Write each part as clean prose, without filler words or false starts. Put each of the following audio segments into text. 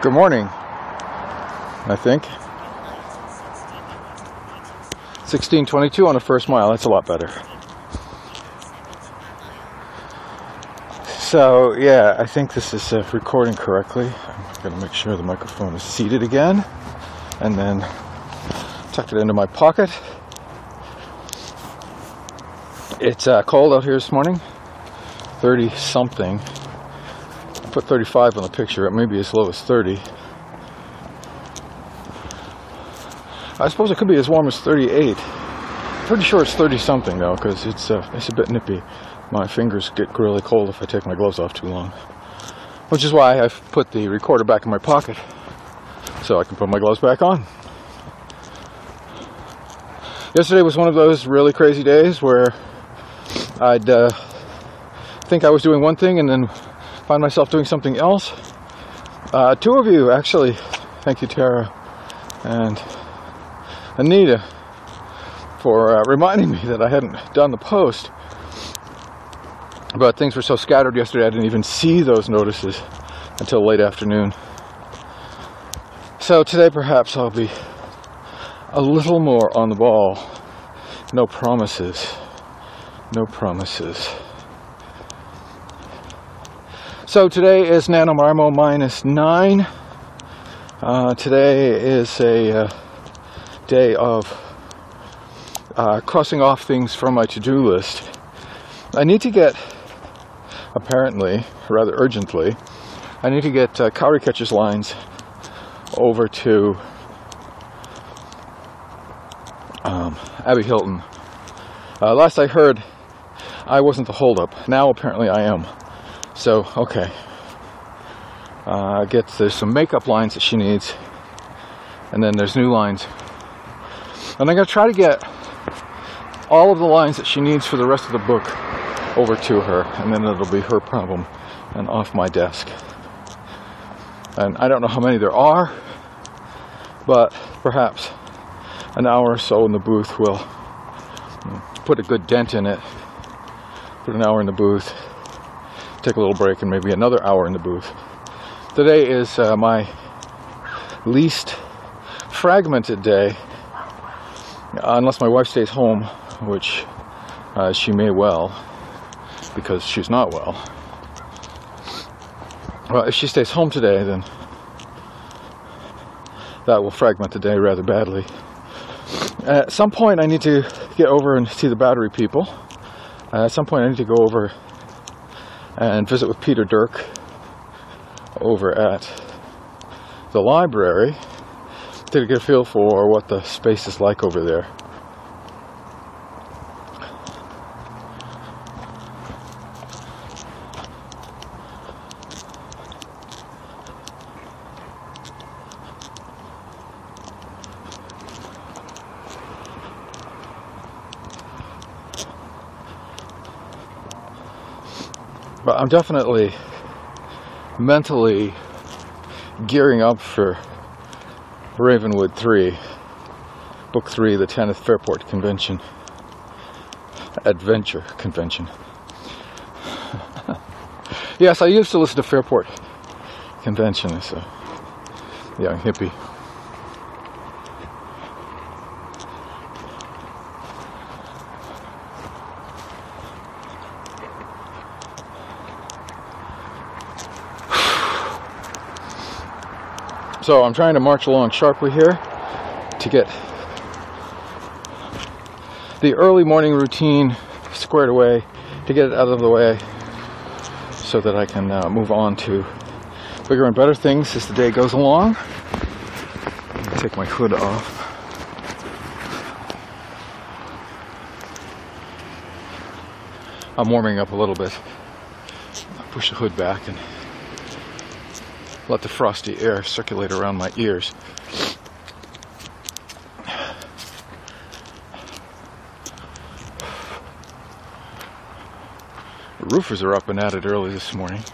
Good morning, I think. 16:22 on the first mile, that's a lot better. So, yeah, I think this is recording correctly. I'm going to make sure the microphone is seated again, and then tuck it into my pocket. It's cold out here this morning, 30 something. I put 35 on the picture, it may be as low as 30. I suppose it could be as warm as 38. Pretty sure it's 30 something though, because it's a bit nippy. My fingers get really cold if I take my gloves off too long. Which is why I've put the recorder back in my pocket, so I can put my gloves back on. Yesterday was one of those really crazy days where I'd think I was doing one thing and then find myself doing something else. Two of you actually, thank you Tara and Anita, for reminding me that I hadn't done the post. But things were so scattered yesterday I didn't even see those notices until late afternoon. So today perhaps I'll be a little more on the ball. No promises. No promises. So today is NaNoWriMo -9. Today is a day of crossing off things from my to-do list. I need to get, apparently, rather urgently, I need to get cowrie catcher's lines over to Abby Hilton. Last I heard, I wasn't the holdup. Now apparently I am. So, okay. There's some makeup lines that she needs, and then there's new lines. And I'm going to try to get all of the lines that she needs for the rest of the book over to her, and then it'll be her problem and off my desk. And I don't know how many there are, but perhaps an hour or so in the booth will put a good dent in it. Put an hour in the booth, take a little break, and maybe another hour in the booth. Today is my least fragmented day, unless my wife stays home, which she may well, because she's not well. Well, if she stays home today, then that will fragment the day rather badly. At some point I need to get over and see the battery people. At some point I need to go over and visit with Peter Dirk over at the library to get a feel for what the space is like over there. But I'm definitely mentally gearing up for Ravenwood 3, Book 3, the 10th Fairport Convention, Adventure Convention. Yes, I used to listen to Fairport Convention as a young hippie. So I'm trying to march along sharply here to get the early morning routine squared away, to get it out of the way so that I can move on to bigger and better things as the day goes along. Take my hood off. I'm warming up a little bit. I'll push the hood back and let the frosty air circulate around my ears. The roofers are up and at it early this morning.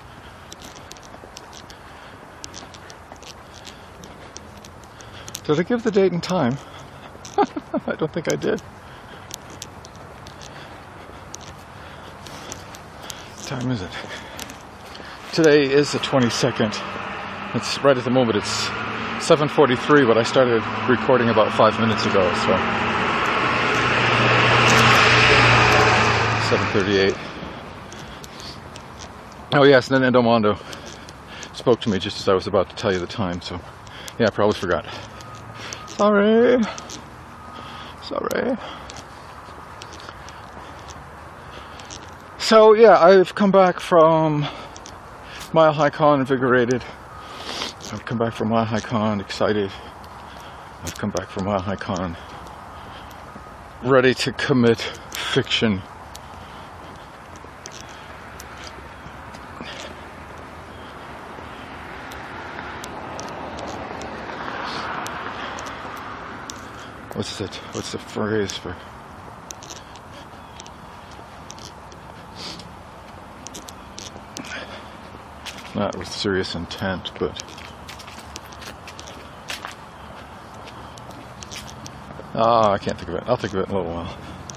Did I give the date and time? I don't think I did. What time is it? Today is the 22nd It's right at the moment, it's 7:43, but I started recording about 5 minutes ago, so 7:38. Oh yes, and then Endomondo spoke to me just as I was about to tell you the time, so yeah, I probably forgot. Sorry. So yeah, I've come back from Mile High Con invigorated. I've come back from Mile High Con excited. I've come back from Mile High Con ready to commit fiction. What's the phrase for? Not with serious intent, but I can't think of it. I'll think of it in a little while.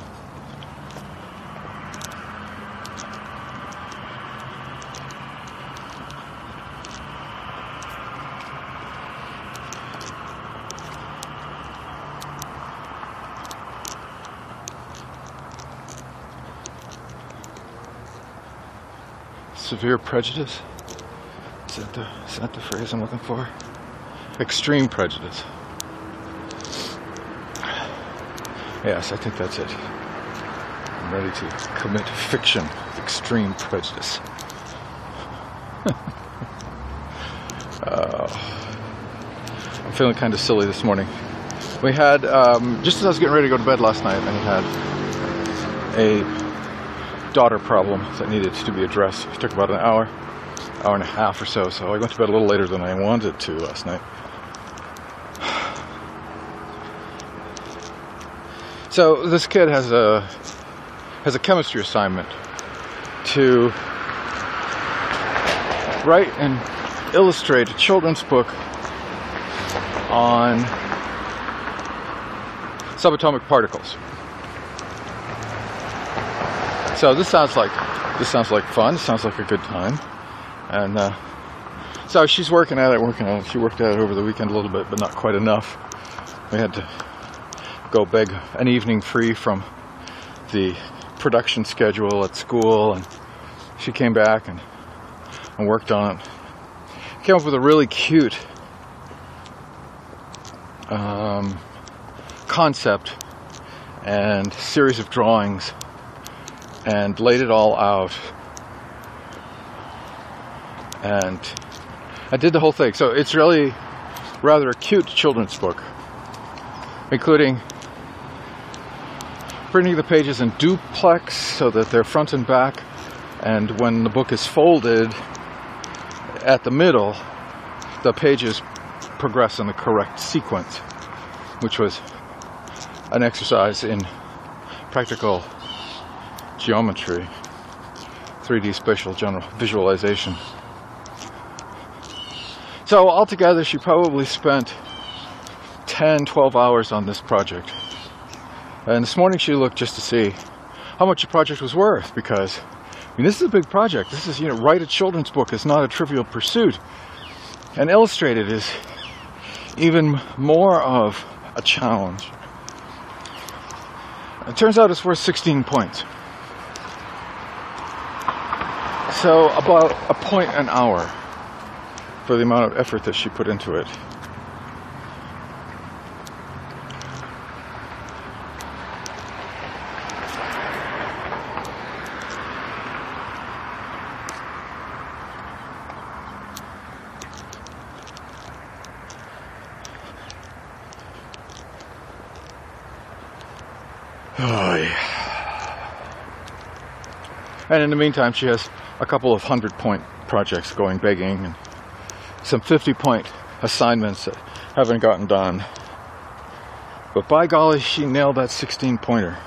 Severe prejudice? Is that the phrase I'm looking for? Extreme prejudice. Yes, I think that's it. I'm ready to commit fiction with extreme prejudice. I'm feeling kind of silly this morning. We had, just as I was getting ready to go to bed last night, I had a daughter problem that needed to be addressed. It took about an hour and a half or so, so I went to bed a little later than I wanted to last night. So this kid has a chemistry assignment to write and illustrate a children's book on subatomic particles. So this sounds like fun. This sounds like a good time, and so she's working at it. She worked at it over the weekend a little bit, but not quite enough. We had to go beg an evening free from the production schedule at school, and she came back and worked on it. Came up with a really cute concept and series of drawings, and laid it all out, and I did the whole thing. So it's really rather a cute children's book, including printing the pages in duplex so that they're front and back, and when the book is folded at the middle, the pages progress in the correct sequence, which was an exercise in practical geometry, 3D spatial general visualization. So altogether she probably spent 10-12 hours on this project. And this morning she looked just to see how much the project was worth, because this is a big project. This is, write a children's book is not a trivial pursuit. And illustrate it is even more of a challenge. It turns out it's worth 16 points. So about a point an hour for the amount of effort that she put into it. Oh, yeah. And in the meantime, she has a couple of 100-point projects going begging, and some 50-point assignments that haven't gotten done. But by golly, she nailed that 16-pointer.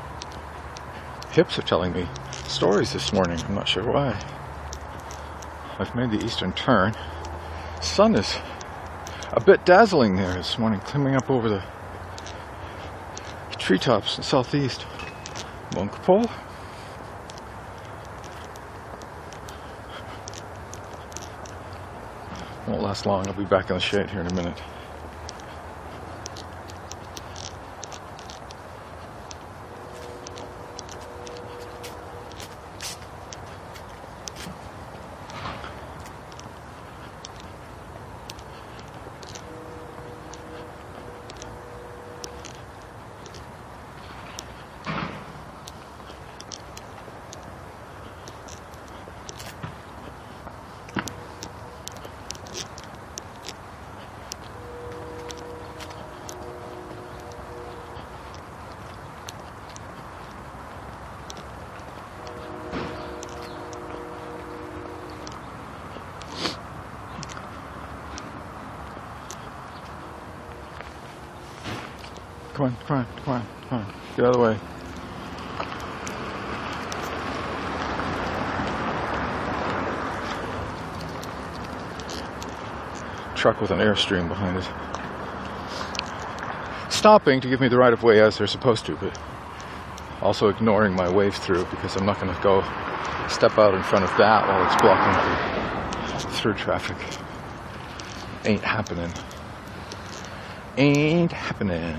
Hips are telling me stories this morning. I'm not sure why. I've made the eastern turn. Sun is a bit dazzling there this morning, climbing up over the treetops in the southeast. Munkpole. Won't last long. I'll be back in the shade here in a minute. Come on, come on, come on, come on. Get out of the way. Truck with an airstream behind it. Stopping to give me the right of way as they're supposed to, but also ignoring my wave through because I'm not going to go step out in front of that while it's blocking through traffic. Ain't happening. Ain't happening.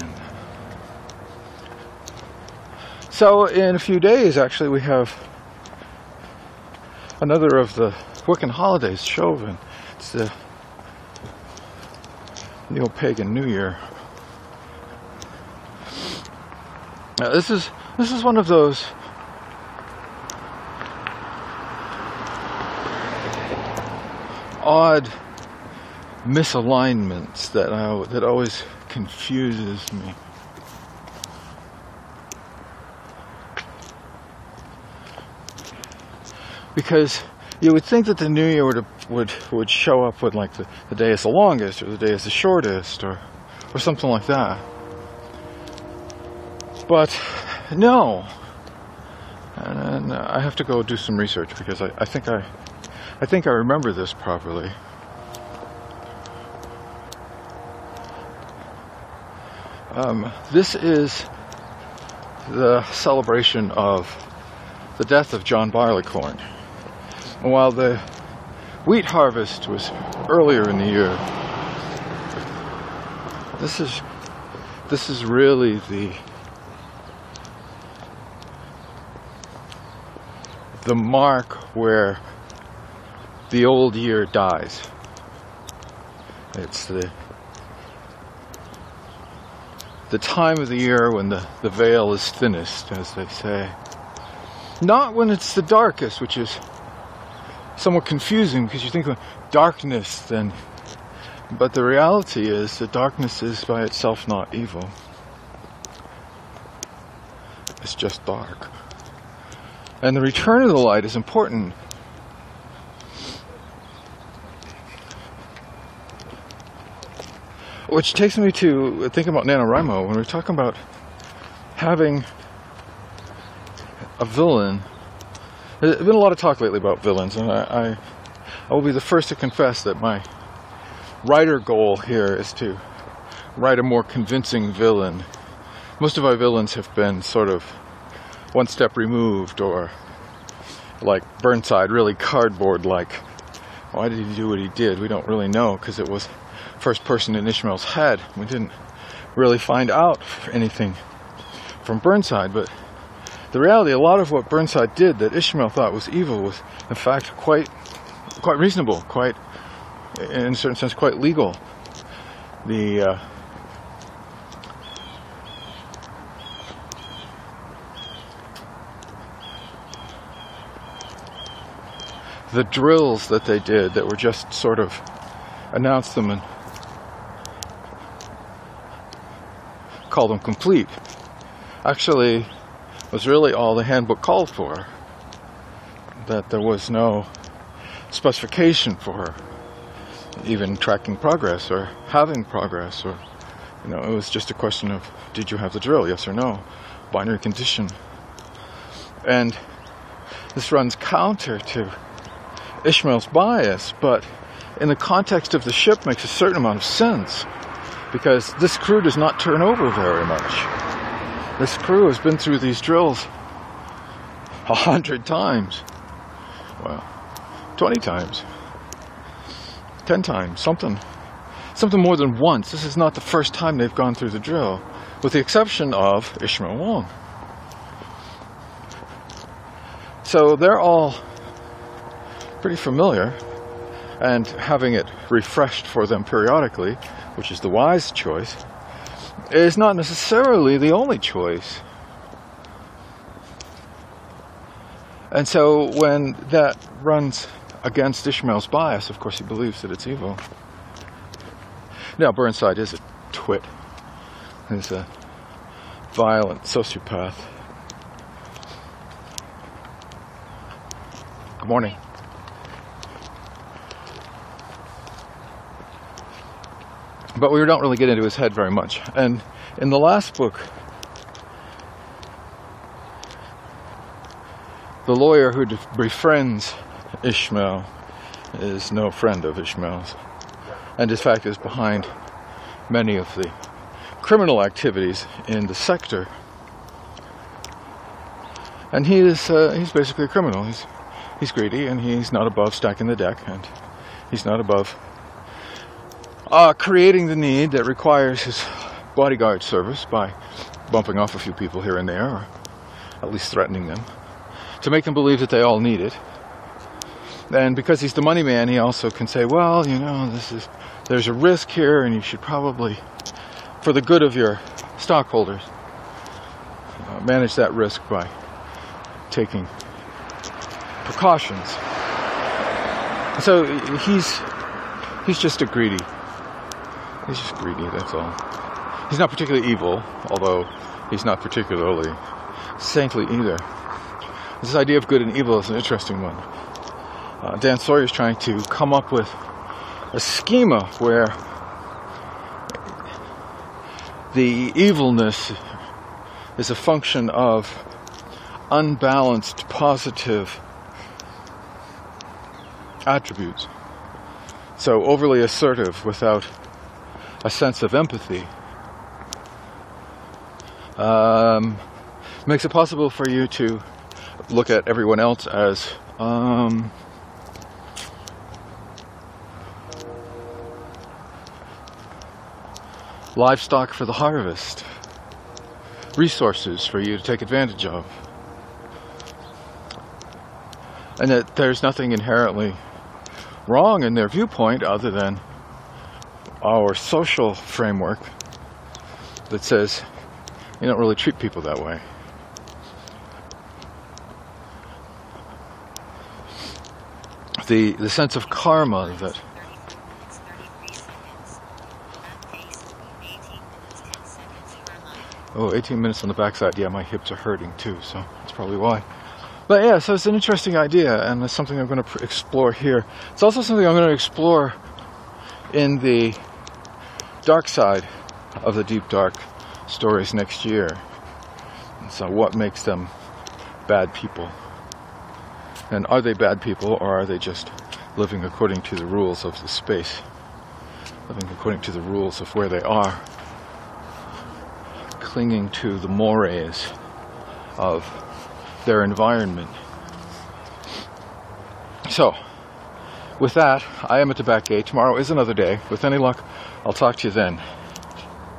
So in a few days, actually, we have another of the Wiccan holidays, Chauvin. It's the Neo-Pagan New Year. Now, this is one of those odd misalignments that always confuses me. Because you would think that the New Year would show up when, like, the day is the longest, or the day is the shortest, or something like that. But no. And I have to go do some research because I think I remember this properly. This is the celebration of the death of John Barleycorn. While the wheat harvest was earlier in the year, this is really the mark where the old year dies. It's the time of the year when the veil is thinnest, as they say. Not when it's the darkest, which is somewhat confusing because you think of darkness then, but the reality is that darkness is by itself not evil. It's just dark. And the return of the light is important. Which takes me to thinking about NaNoWriMo. When we're talking about having a villain, there's been a lot of talk lately about villains, and I will be the first to confess that my writer goal here is to write a more convincing villain. Most of my villains have been sort of one step removed, or like Burnside, really cardboard-like. Why did he do what he did? We don't really know, because it was first person in Ishmael's head. We didn't really find out anything from Burnside, but the reality, a lot of what Burnside did that Ishmael thought was evil was in fact quite reasonable, quite, in a certain sense, quite legal. The drills that they did that were just sort of announced them and called them complete, actually was really all the handbook called for. That there was no specification for even tracking progress or having progress, or, you know, it was just a question of, did you have the drill, yes or no? Binary condition. And this runs counter to Ishmael's bias, but in the context of the ship makes a certain amount of sense, because this crew does not turn over very much. This crew has been through these drills 100 times. Well, 20 times. 10 times. Something more than once. This is not the first time they've gone through the drill, with the exception of Ishmael Wong. So they're all pretty familiar, and having it refreshed for them periodically, which is the wise choice, is not necessarily the only choice. And so when that runs against Ishmael's bias, of course he believes that it's evil. Now Burnside is a twit. He's a violent sociopath. Good morning. But we don't really get into his head very much. And in the last book, the lawyer who befriends Ishmael is no friend of Ishmael's, and in fact is behind many of the criminal activities in the sector. And he's basically a criminal. He's greedy, and he's not above stacking the deck, and he's not above creating the need that requires his bodyguard service by bumping off a few people here and there, or at least threatening them, to make them believe that they all need it. And because he's the money man, he also can say, well, you know, there's a risk here, and you should probably, for the good of your stockholders, manage that risk by taking precautions. So he's just a greedy. He's just greedy, that's all. He's not particularly evil, although he's not particularly saintly either. This idea of good and evil is an interesting one. Dan Sawyer is trying to come up with a schema where the evilness is a function of unbalanced positive attributes. So overly assertive without a sense of empathy makes it possible for you to look at everyone else as livestock for the harvest, resources for you to take advantage of, and that there's nothing inherently wrong in their viewpoint other than our social framework that says you don't really treat people that way. The sense of karma that oh, 18 minutes on the backside. Yeah, my hips are hurting too, so that's probably why. But yeah, so it's an interesting idea, and it's something I'm going to explore here. It's also something I'm going to explore in the dark side of the Deep Dark stories next year. And so what makes them bad people? And are they bad people, or are they just living according to the rules of the space? Living according to the rules of where they are? Clinging to the mores of their environment. So, with that, I am at the back gate. Tomorrow is another day. With any luck, I'll talk to you then.